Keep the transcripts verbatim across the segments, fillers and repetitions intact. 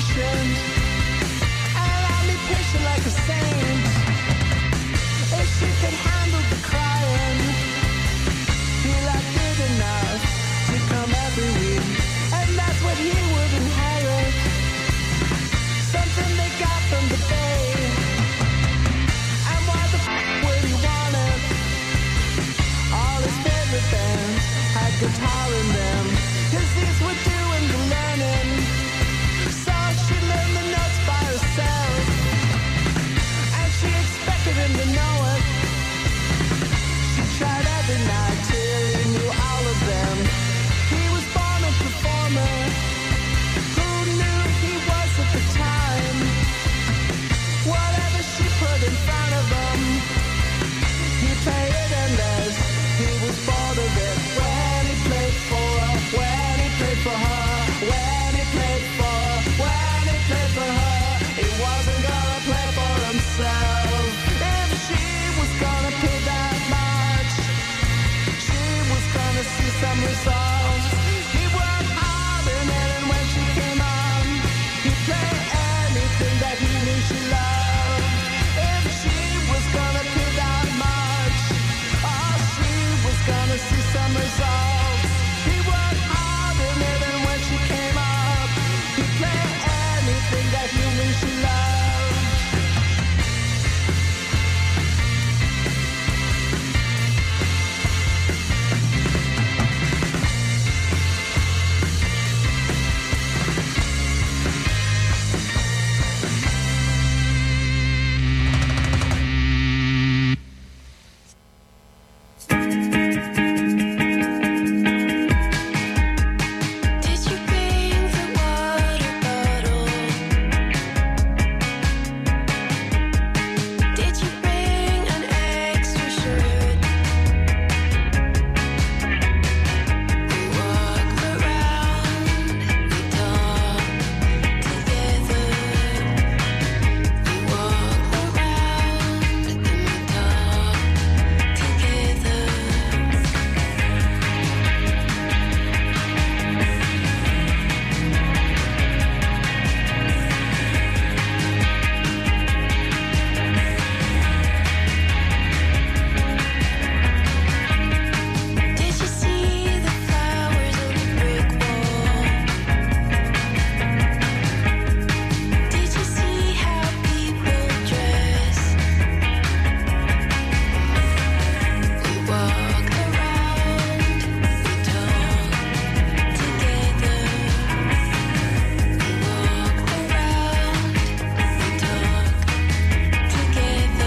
patient, and I'll be patient like a saint. If she could handle the crying, feel like good enough to come every week, and that's what he would inherit. Something they got from the Bay. And why the f*** would he want it? All his favorite bands had guitar in them, 'cause these were doing the learning. So she learned the notes by herself, and she expected him to know it. She tried every night till he knew all of them. He was born a performer. Who knew he was at the time? Whatever she put in front of him, he'd play it endless. He was bored of it. When he played for, when he played for her, when he played for, when he played for her, he wasn't gonna play for himself. If she was gonna pay that much, she was gonna see some results. He worked hard in it, and when she came on, he'd play anything that he knew she loved. If she was gonna pay that much, oh, she was gonna see some results. He worked hard in it, and when she came up, he'd play anything that he knew she loved. Did you bring the water bottle? Did you bring an extra shirt? We walk around, we talk together. We walk around and we talk together. Did you see the flowers on the brick wall? Did you see how people dress? We walk around, we talk together. We walk around, we talk together.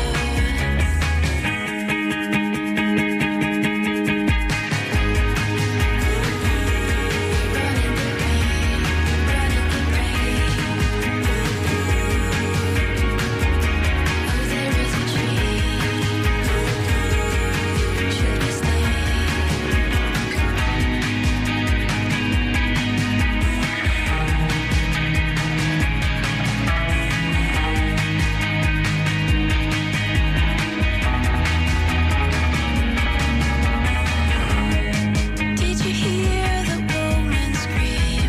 Did you hear the woman scream?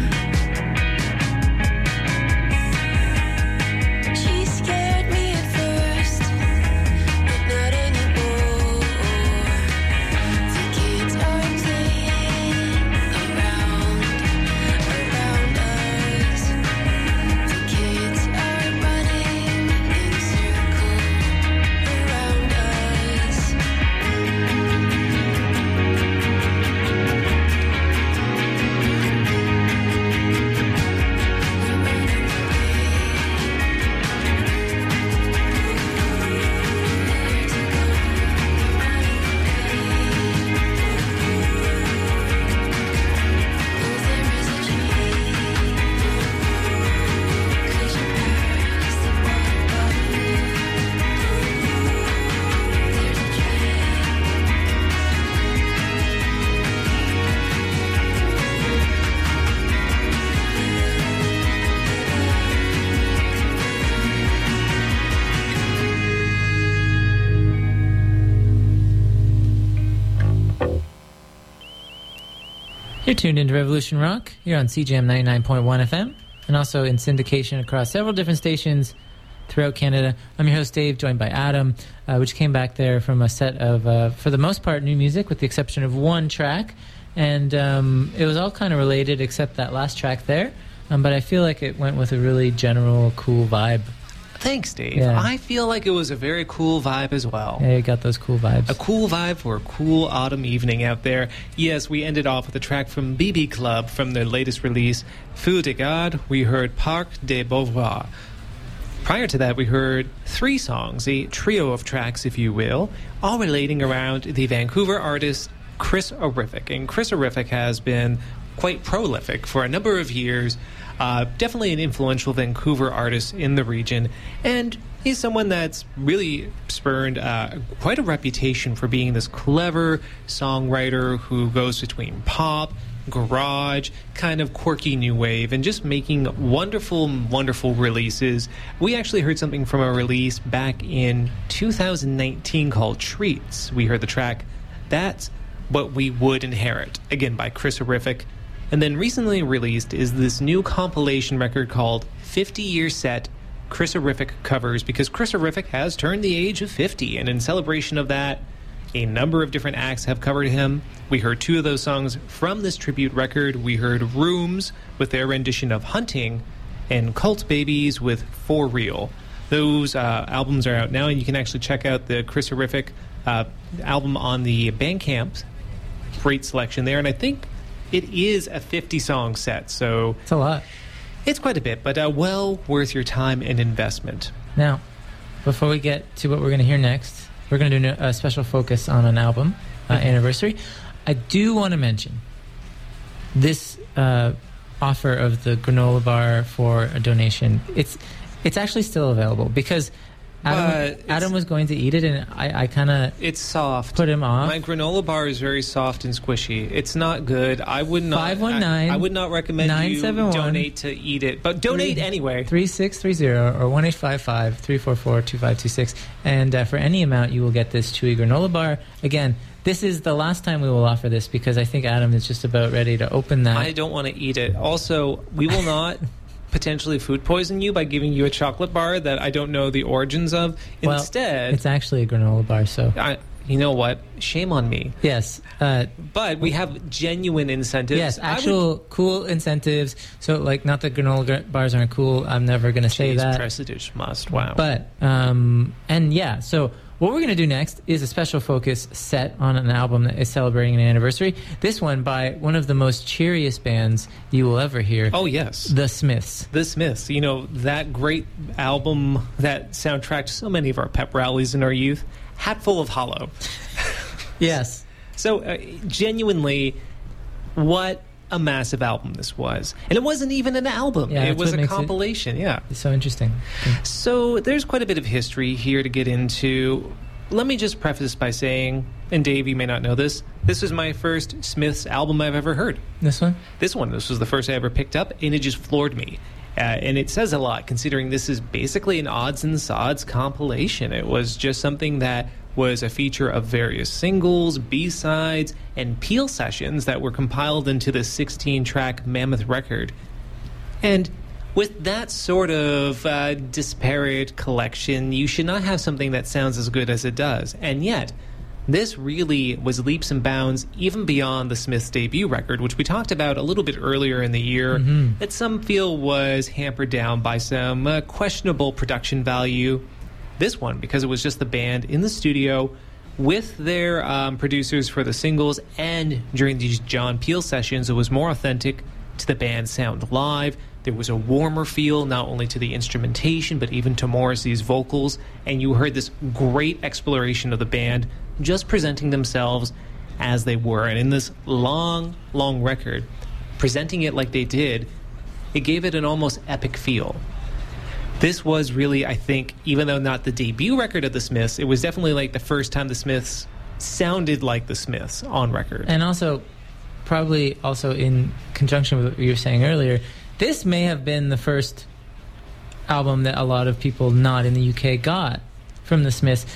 She scared me at first, but not anymore. The kids are playing around, around us. The kids are running in circles around us. You're tuned into Revolution Rock. You're on C J M ninety-nine point one F M. and also in syndication across several different stations throughout Canada. I'm your host, Dave, joined by Adam, uh, which came back there from a set of, uh, for the most part, new music, with the exception of one track. And um, it was all kind of related except that last track there. Um, but I feel like it went with a really general, cool vibe. Thanks, Dave. Yeah. I feel like it was a very cool vibe as well. Yeah, you got those cool vibes. A cool vibe for a cool autumn evening out there. Yes, we ended off with a track from B B Club from their latest release, Feu de Garde. We heard Parc des Beauvoir. Prior to that, we heard three songs, a trio of tracks, if you will, all relating around the Vancouver artist Chris Horrific. And Chris Horrific has been quite prolific for a number of years. Uh, definitely an influential Vancouver artist in the region, and he's someone that's really spurned uh, quite a reputation for being this clever songwriter who goes between pop, garage, kind of quirky new wave, and just making wonderful, wonderful releases. We actually heard something from a release back in two thousand nineteen called Treats. We heard the track That's What We Would Inherit, again by Chris Horrific. And then recently released is this new compilation record called fifty Year Set Chris Horrific Covers, because Chris Horrific has turned the age of fifty, and in celebration of that, a number of different acts have covered him. We heard two of those songs from this tribute record. We heard Rooms with their rendition of Hunting, and Cult Babies with For Real. Those uh, albums are out now, and you can actually check out the Chris Horrific uh, album on the Bandcamp. Great selection there, and I think it is a fifty-song set, so It's a lot. it's quite a bit, but uh, well worth your time and investment. Now, before we get to what we're going to hear next, we're going to do a special focus on an album uh, Mm-hmm. anniversary. I do want to mention this uh, offer of the granola bar for a donation. It's it's actually still available, because But Adam, it's- Adam was going to eat it, and I, I kind of It's soft. put him off. My granola bar is very soft and squishy. It's not good. I would not. five one nine I, I would not recommend you nine seven one donate to eat it, but donate Three- anyway. three six three zero or one eight five five, three four four, two five two six. And uh, for any amount, you will get this chewy granola bar. Again, this is the last time we will offer this, because I think Adam is just about ready to open that. I don't want to eat it. Also, we will not potentially food poison you by giving you a chocolate bar that I don't know the origins of. Well, Instead, it's actually a granola bar, so I, you know what? Shame on me. yes. Uh, But we have genuine incentives. yes, I would- actual cool incentives. So, like, not that granola gr- bars aren't cool. I'm never going to say Jeez, that. Prestidigious must. Wow. But, um, and yeah, so what we're going to do next is a special focus set on an album that is celebrating an anniversary. This one by one of the most cheeriest bands you will ever hear, oh, yes. The Smiths. The Smiths, you know, that great album that soundtracked so many of our pep rallies in our youth, Hatful of Hollow. Yes. So, uh, genuinely, what a massive album this was. And it wasn't even an album. Yeah, it that's was what a makes it- compilation, yeah. It's so interesting. So there's quite a bit of history here to get into. Let me just preface by saying, and Dave, you may not know this, this was my first Smiths album I've ever heard. This one? This one, this was the first I ever picked up, and it just floored me. Uh, and it says a lot, considering this is basically an odds and sods compilation. It was just something that was a feature of various singles, B-sides, and Peel sessions that were compiled into the sixteen-track Mammoth record. And with that sort of uh, disparate collection, you should not have something that sounds as good as it does. And yet, this really was leaps and bounds even beyond the Smiths' debut record, which we talked about a little bit earlier in the year, Mm-hmm. that some feel was hampered down by some uh, questionable production value. This one, because it was just the band in the studio with their um, producers for the singles, and during these John Peel sessions, it was more authentic to the band's sound live. There was a warmer feel, not only to the instrumentation, but even to Morrissey's vocals. And you heard this great exploration of the band just presenting themselves as they were. And in this long, long record, presenting it like they did, it gave it an almost epic feel. This was really, I think, even though not the debut record of the Smiths, it was definitely like the first time the Smiths sounded like the Smiths on record. And also, probably also in conjunction with what you were saying earlier, this may have been the first album that a lot of people not in the U K got from the Smiths.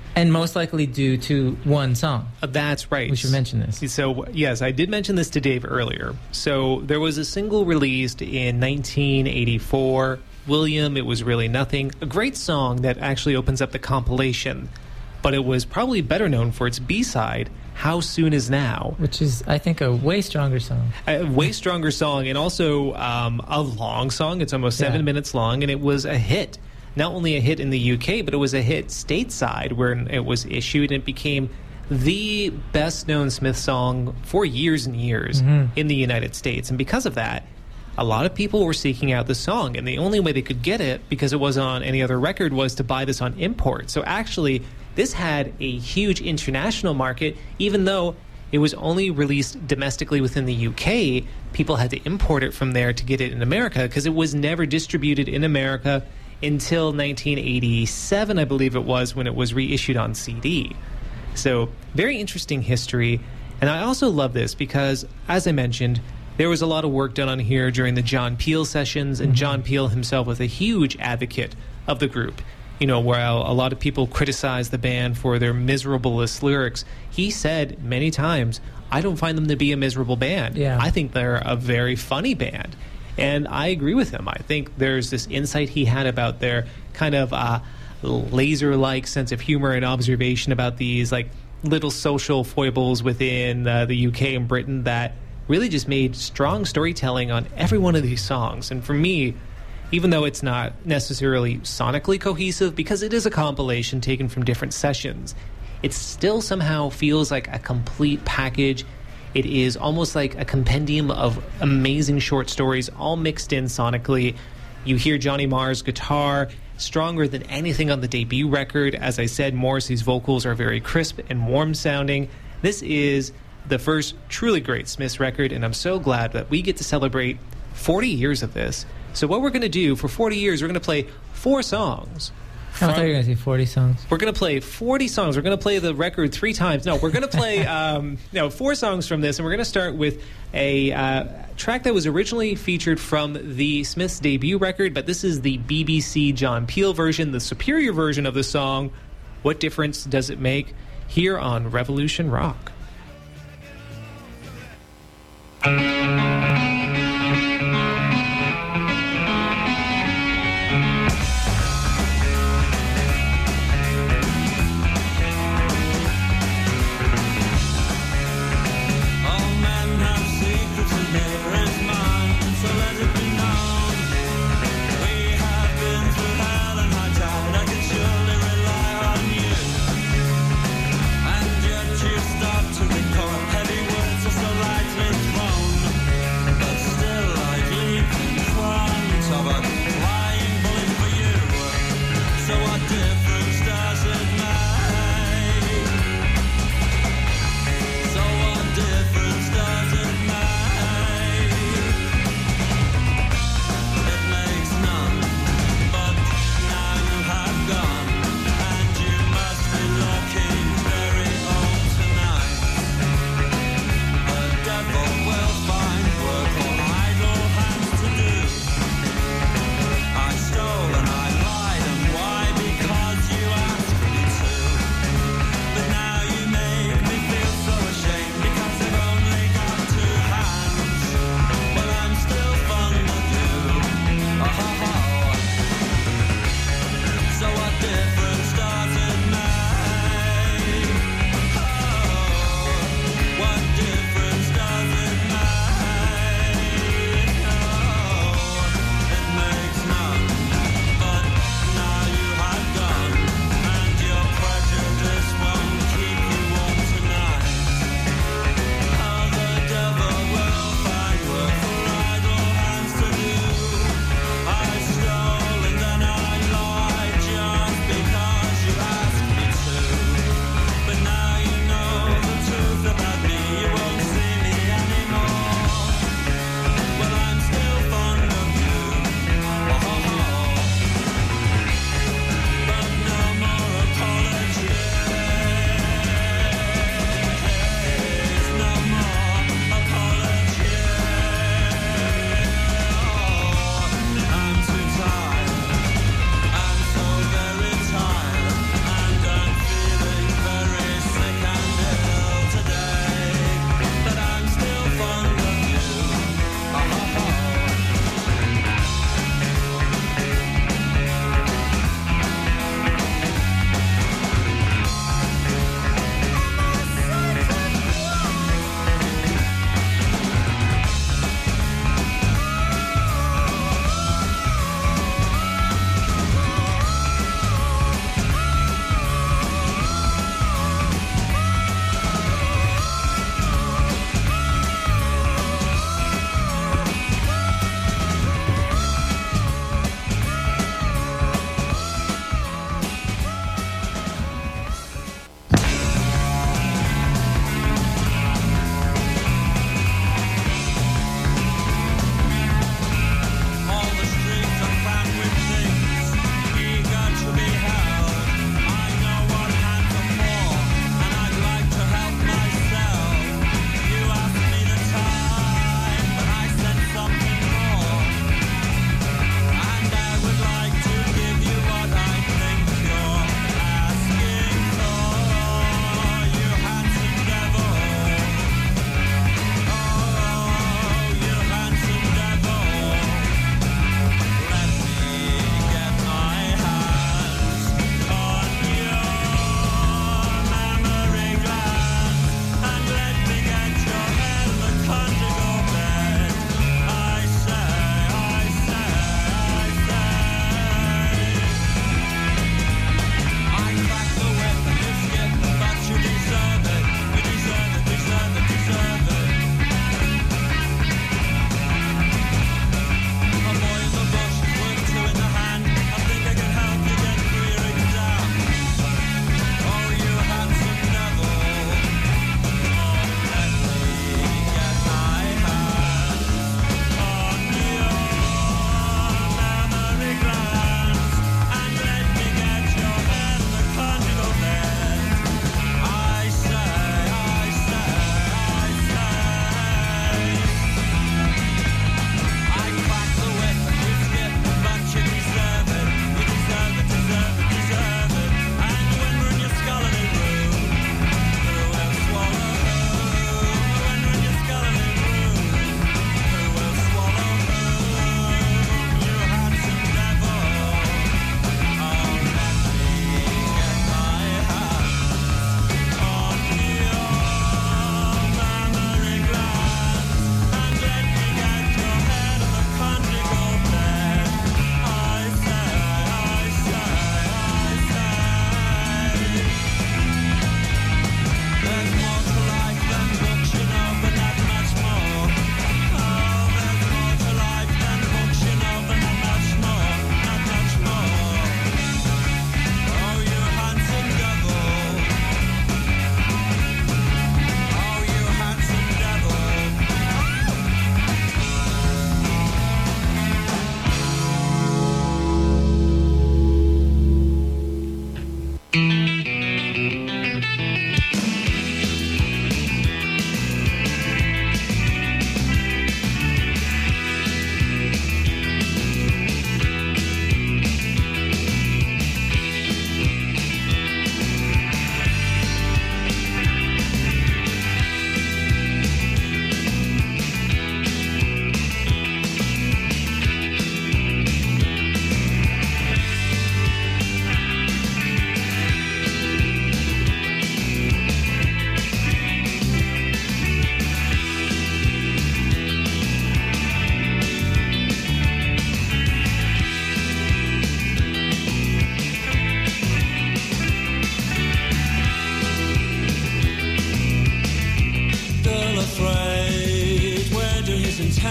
And most likely due to one song. Uh, that's right. We should mention this. So, yes, I did mention this to Dave earlier. So, there was a single released in nineteen eighty-four, William, It Was Really Nothing, a great song that actually opens up the compilation, but it was probably better known for its B-side, How Soon Is Now. Which is, I think, a way stronger song. A way stronger song, and also um, a long song. It's almost seven Yeah. minutes long, and it was a hit. Not only a hit in the U K, but it was a hit stateside where it was issued, and it became the best-known Smith song for years and years Mm-hmm. in the United States. And because of that, a lot of people were seeking out the song, and the only way they could get it, because it wasn't on any other record, was to buy this on import. So actually, this had a huge international market, even though it was only released domestically within the U K. People had to import it from there to get it in America, because it was never distributed in America until nineteen eighty-seven, I believe it was, when it was reissued on C D. So, very interesting history. And I also love this because, as I mentioned, there was a lot of work done on here during the John Peel sessions, and John Peel himself was a huge advocate of the group. You know, while a lot of people criticize the band for their miserablest lyrics, he said many times, I don't find them to be a miserable band. Yeah. I think they're a very funny band. And I agree with him. I think there's this insight he had about their kind of uh, laser-like sense of humor and observation about these like little social foibles within uh, the U K and Britain that really just made strong storytelling on every one of these songs. And for me, even though it's not necessarily sonically cohesive, because it is a compilation taken from different sessions, it still somehow feels like a complete package. It is almost like a compendium of amazing short stories, all mixed in sonically. You hear Johnny Marr's guitar, stronger than anything on the debut record. As I said, Morrissey's vocals are very crisp and warm sounding. This is the first truly great Smiths record, and I'm so glad that we get to celebrate forty years of this. So what we're going to do for forty years, we're going to play four songs. I thought you were going to say forty songs. We're going to play forty songs. We're going to play the record three times. No, we're going to play um, no four songs from this, and we're going to start with a uh, track that was originally featured from the Smiths' debut record, but this is the B B C John Peel version, the superior version of the song. What difference does it make? Here on Revolution Rock.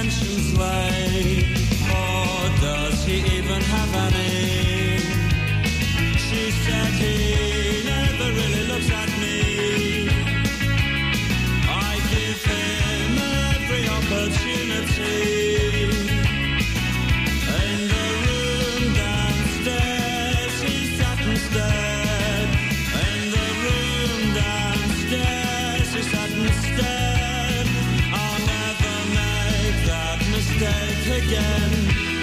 intentions lay, or does he even have any? She said he never really looks at me. I give him every opportunity. In the room downstairs he sat and stared. In the room downstairs he sat and stared. I'll never make that mistake again.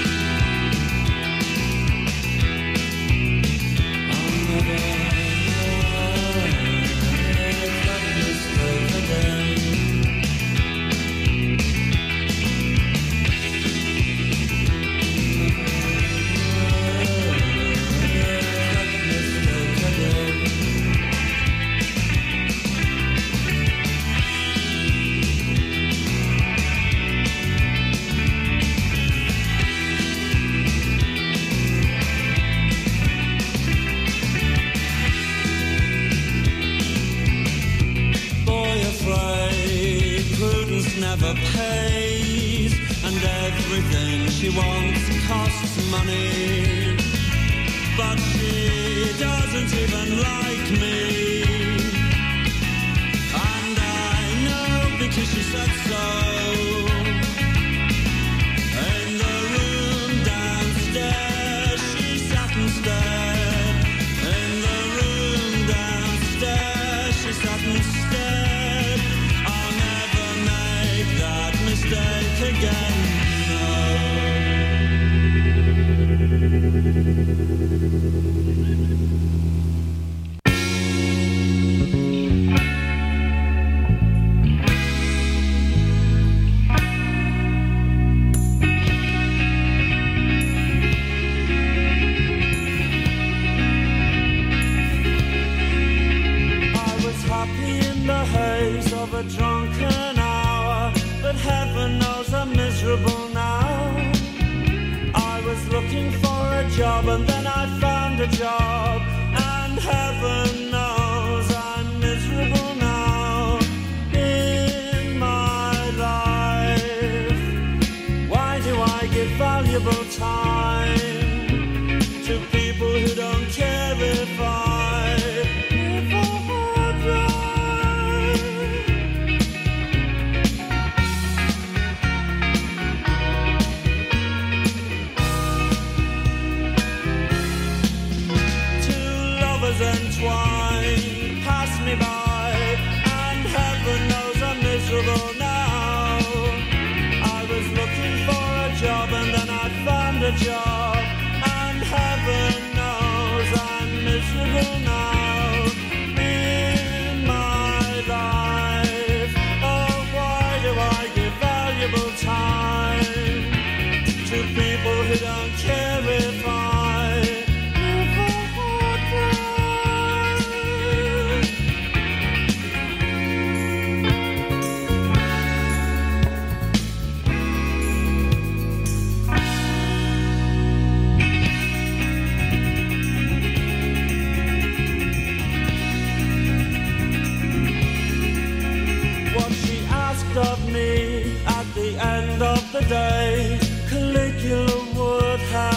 Never pays, and everything she wants costs money. But she doesn't even like me, and I know because she said so. In the room downstairs she sat and stared. In the room downstairs she sat and stared. I'll never make that mistake again, no. I was happy in the haze of a drunken hour, but heaven knows I'm miserable now. I was looking for a job and then I found a job, and heaven knows I'm miserable now in my life. Why do I give valuable time to people who don't care if I live or die? Entwined, pass me by, and heaven knows I'm miserable now. I was looking for a job and then I found a job, and heaven knows I'm miserable now in my life. Oh, why do I give valuable time to people who don't care if I live or die? Of me at the end of the day, Caligula would have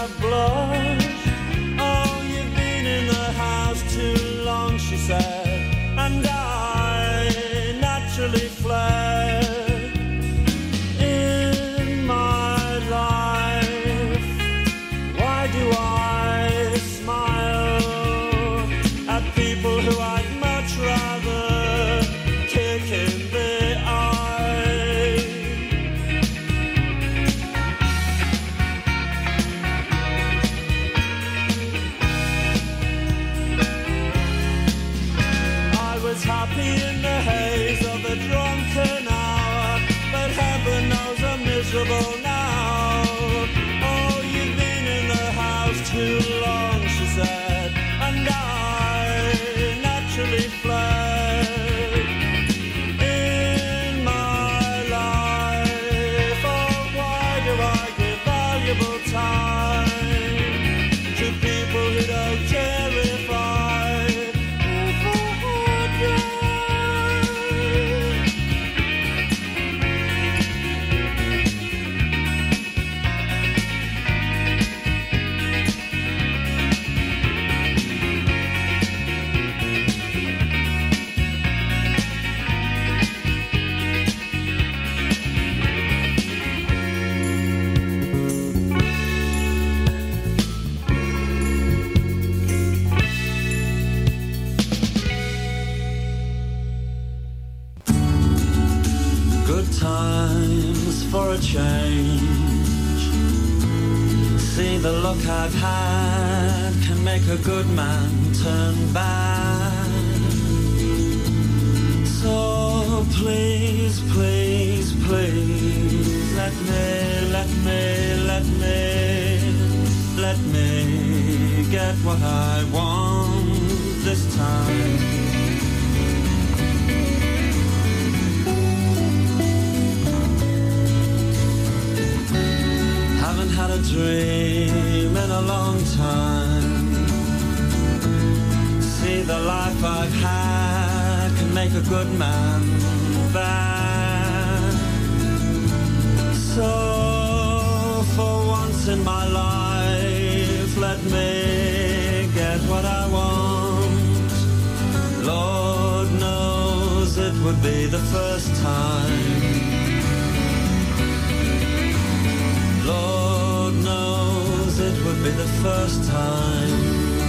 change. See, the look I've had can make a good man turn bad. So please, please, please, let me, let me, let me, let me get what I want this time. Haven't had a dream in a long time. See, the life I've had can make a good man bad. So for once in my life, let me get what I want. Lord knows it would be the first time. Lord knows it would be the first time.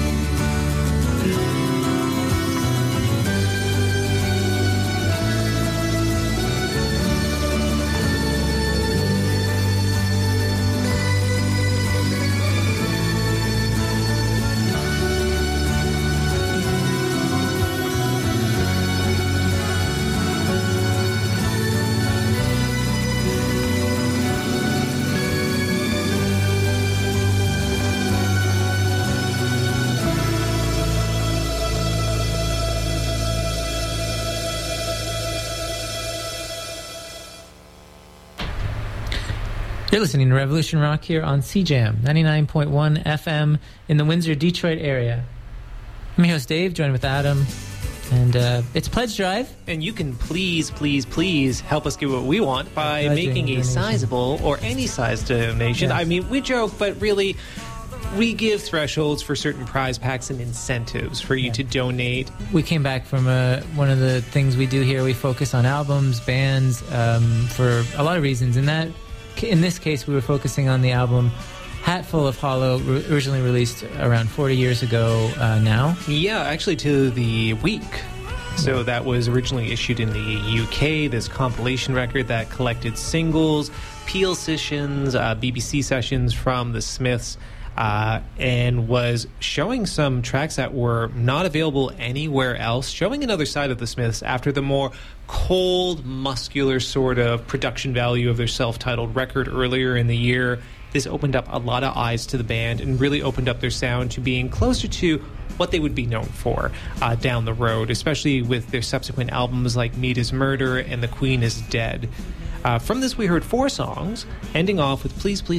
You're listening to Revolution Rock here on C Jam ninety-nine point one F M in the Windsor, Detroit area. I'm your host, Dave, joined with Adam. And uh, it's Pledge Drive. And you can please, please, please help us get what we want by Pledging making a donation. sizable or any size donation. Yes. I mean, we joke, but really, we give thresholds for certain prize packs and incentives for you Yeah. to donate. We came back from uh, one of the things we do here. We focus on albums, bands, um, for a lot of reasons. And that, in this case, we were focusing on the album Hatful of Hollow, re- originally released around forty years ago uh, now. Yeah, actually to the week. So that was originally issued in the U K, this compilation record that collected singles, Peel sessions, uh, B B C sessions from the Smiths, uh, and was showing some tracks that were not available anywhere else, showing another side of the Smiths after the more cold, muscular sort of production value of their self-titled record earlier in the year. This opened up a lot of eyes to the band and really opened up their sound to being closer to what they would be known for uh, down the road, especially with their subsequent albums like Meat is Murder and The Queen is Dead. Uh, from this, we heard four songs, ending off with Please, Please,